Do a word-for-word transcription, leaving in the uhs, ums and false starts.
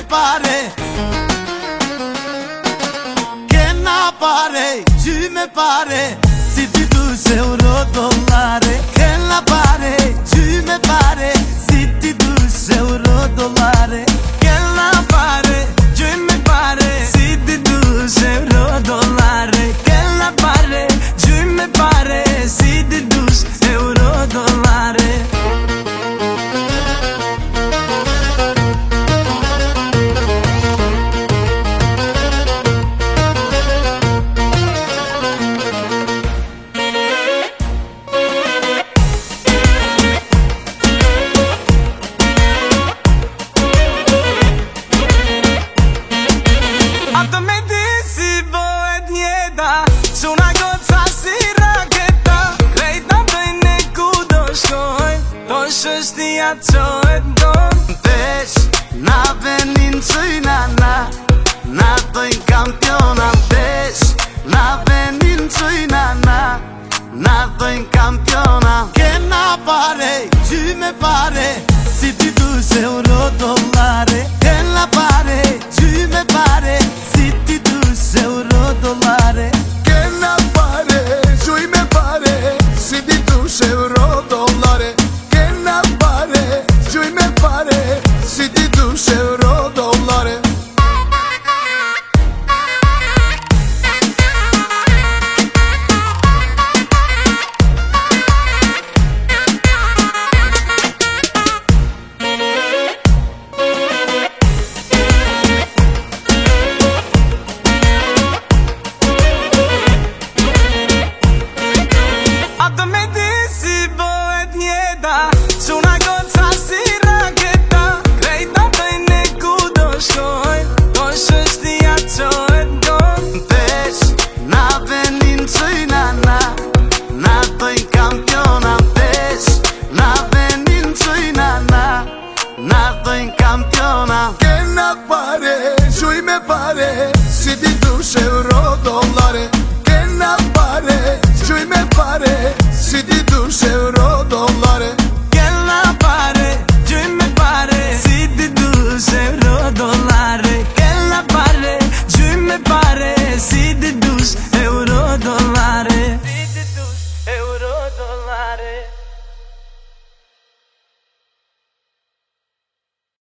pare che na pare, giù me pare si ti dus euro dollare, che na pare, giù me pare si ti dus euro dollare, che na pare, giù me pare si ti dus euro dollare, che na pare, giù me pare si ti dus euro dollare. Su una goca si raketa, krejta bëjnë e ku do shkojnë, do shështia qojnë tonë. Desh, na venin qëjna na, na dojnë kampiona. Desh, na venin qëjna na, na dojnë kampiona. Che na pare, gjy me pare, si ti dus euro dollare. Che na pare, gjy me pare, si ti dus euro dollare. Euro dollare, che na pare, giù me pare, si ti dus euro dollare. Su una goca si raketa, krejta bëjnë e ku do shkojnë, do shështia qojnë tonë. Desh, na venin qëjna na, na dojnë kampiona. Desh, na venin qëjna na, na dojnë kampiona. Che na pare, giù me pare, si ti dus euro dollare.